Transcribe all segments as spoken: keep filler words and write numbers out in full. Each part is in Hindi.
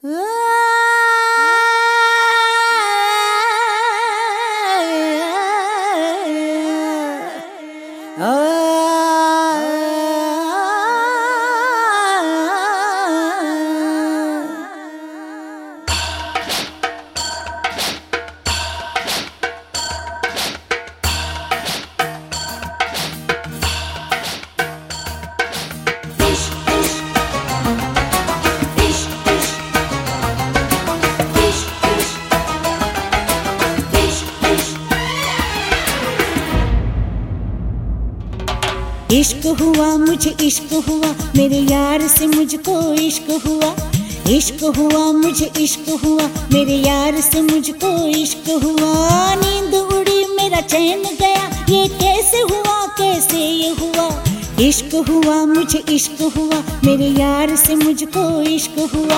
इश्क हुआ मुझे इश्क हुआ मेरे यार से मुझको इश्क हुआ। इश्क हुआ मुझे इश्क हुआ मेरे यार से मुझको इश्क हुआ। नींद उड़ी मेरा चैन गया ये कैसे हुआ कैसे ये हुआ। इश्क हुआ मुझे इश्क हुआ मेरे यार से मुझको इश्क हुआ।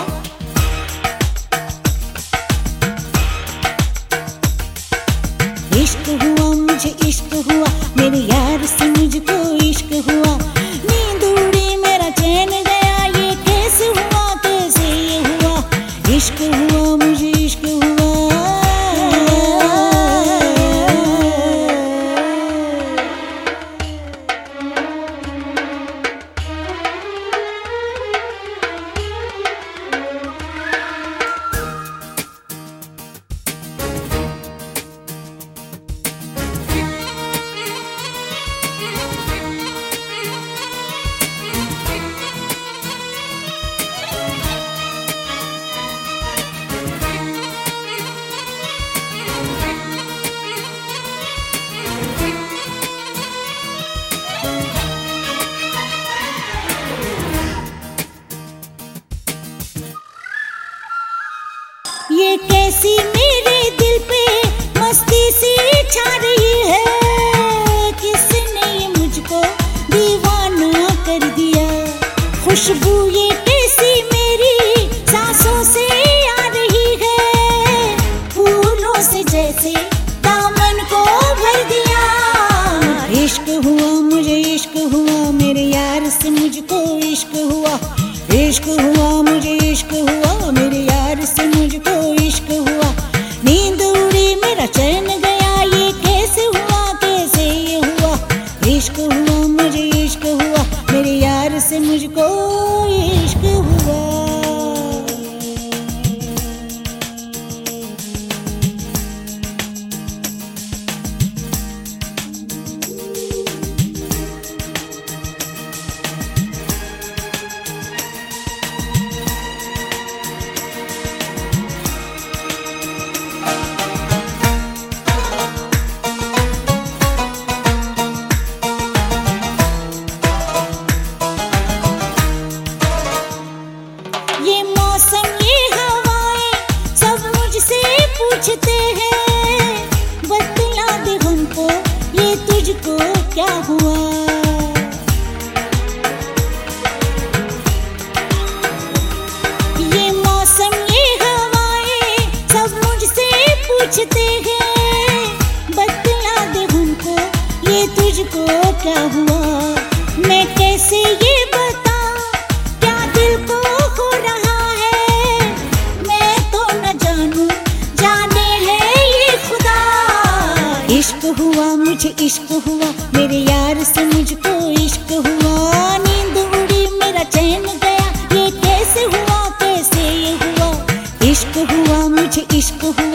इश्क हुआ मुझे इश्क हुआ मेरे यार से मुझको इश्क हुआ। नींद उड़ी मेरा चैन गया ये कैसे हुआ कैसे ये हुआ। इश्क हुआ मुझे इश्क हुआ। ये कैसी मेरे दिल पे मस्ती सी छा रही है। किसने ये मुझको दीवाना कर दिया। खुशबू ये कैसी मेरी सांसों से आ रही है। फूलों से जैसे दामन को भर दिया। इश्क हुआ मुझे इश्क हुआ मेरे यार से मुझको इश्क हुआ। इश्क हुआ मुझे इश्क हुआ मेरे यार से मुझको इश्क हुआ। नींद उड़ी मेरा चैन गया ये कैसे हुआ कैसे ये हुआ। इश्क हुआ मुझे इश्क हुआ मेरे यार से मुझको इश्क हुआ। ये मौसम ये हवाएं सब मुझसे पूछते हैं। बतला दे हमको ये तुझको क्या हुआ। ये मौसम ये हवाएं सब मुझसे पूछते हैं। बतला दे हमको ये तुझको क्या हुआ। मैं कैसे ये इश्क हुआ मुझे इश्क हुआ मेरे यार से मुझको इश्क हुआ। नींद उड़ी मेरा चैन गया ये कैसे हुआ कैसे ये हुआ। इश्क हुआ मुझे इश्क हुआ